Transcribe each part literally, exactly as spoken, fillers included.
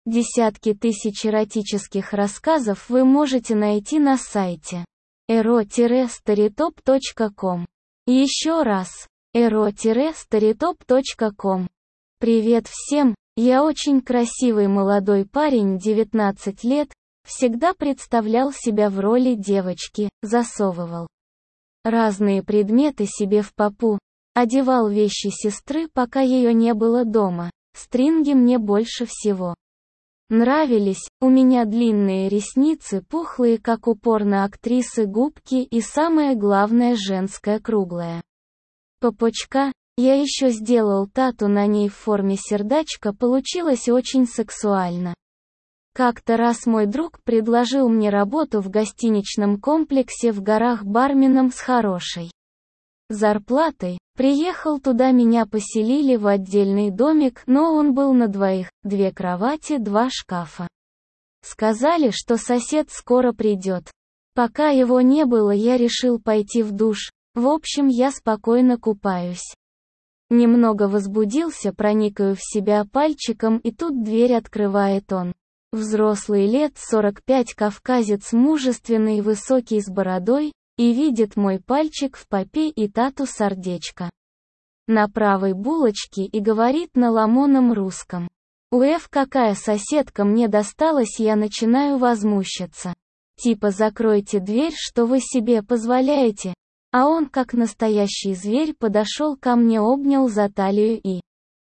Десятки тысяч эротических рассказов вы можете найти на сайте эро старитоп точка ком. Еще раз, эро старитоп точка ком. Привет всем, я очень красивый молодой парень, девятнадцать лет, всегда представлял себя в роли девочки, засовывал разные предметы себе в попу, одевал вещи сестры, пока ее не было дома. Стринги мне больше всего нравились, у меня длинные ресницы, пухлые как у порно-актрисы губки и самое главное женское круглое попочка. Я еще сделал тату на ней в форме сердечка, получилось очень сексуально. Как-то раз мой друг предложил мне работу в гостиничном комплексе в горах барменом с хорошей зарплатой. Приехал туда, меня поселили в отдельный домик, но он был на двоих, две кровати, два шкафа. Сказали, что сосед скоро придет. Пока его не было, я решил пойти в душ. В общем, я спокойно купаюсь. Немного возбудился, проникаю в себя пальчиком, и тут дверь открывает он. Взрослый, лет сорок пять, кавказец, мужественный, высокий, с бородой, и видит мой пальчик в попе и тату-сердечко на правой булочке и говорит на ломаном русском: «Уэф, какая соседка мне досталась!» Я начинаю возмущаться. Типа: «Закройте дверь, что вы себе позволяете?» А он, как настоящий зверь, подошел ко мне, обнял за талию и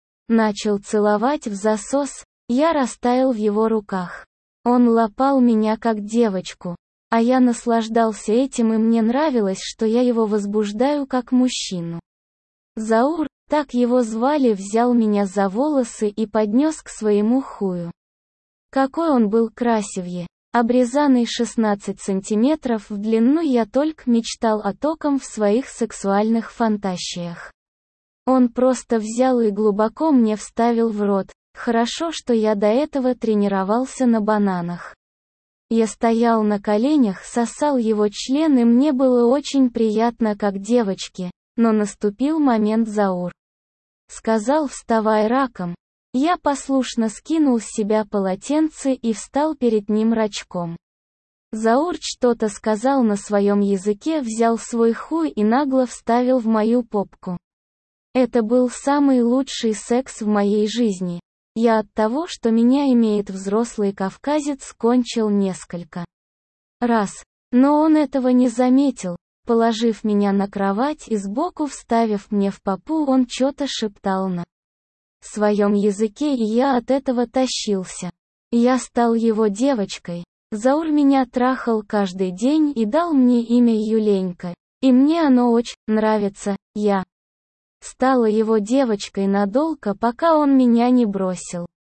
начал целовать в засос. Я растаял в его руках. Он лапал меня как девочку. А я наслаждался этим, и мне нравилось, что я его возбуждаю как мужчину. Заур, так его звали, взял меня за волосы и поднес к своему хую. Какой он был красивее. Обрезанный шестнадцать сантиметров в длину, я только мечтал о таком в своих сексуальных фантазиях. Он просто взял и глубоко мне вставил в рот. Хорошо, что я до этого тренировался на бананах. Я стоял на коленях, сосал его член, и мне было очень приятно как девочке, но наступил момент. Заур сказал: «Вставай раком». Я послушно скинул с себя полотенце и встал перед ним рачком. Заур что-то сказал на своем языке, взял свой хуй и нагло вставил в мою попку. Это был самый лучший секс в моей жизни. Я от того, что меня имеет взрослый кавказец, кончил несколько раз. Но он этого не заметил. Положив меня на кровать и сбоку вставив мне в попу, он что-то шептал на своем языке, и я от этого тащился. Я стал его девочкой. Заур меня трахал каждый день и дал мне имя Юленька. И мне оно очень нравится. Я стала его девочкой надолго, пока он меня не бросил.